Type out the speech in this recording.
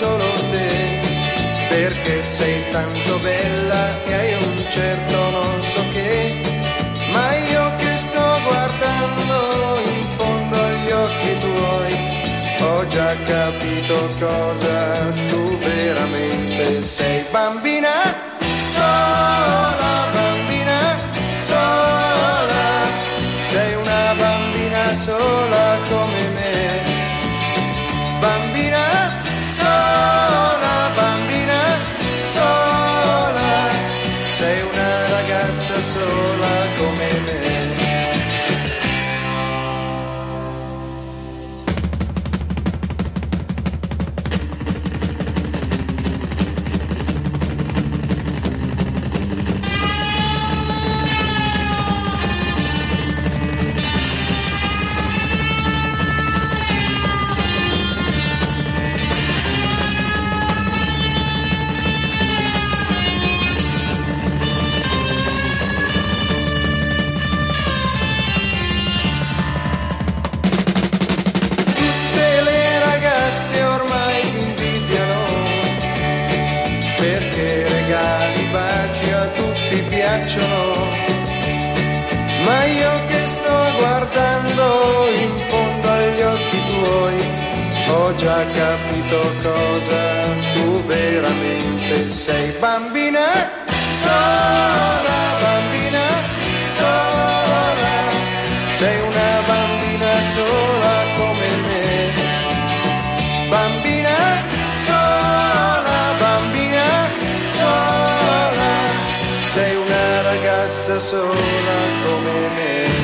solo te, perché sei tanto bella e hai un certo non so che, ma io che sto guardando in fondo agli occhi tuoi ho già capito cosa tu veramente sei. Bambina sola, bambina sola, sei una bambina sola come me. Bambina sola, bambina sola, sei una ragazza sola come me. Ma io che sto guardando in fondo agli occhi tuoi ho già capito cosa tu veramente sei. Bambina sola, bambina sola, sei una bambina sola come me. Bambina sola, bambina sola, sei una ragazza sola come me.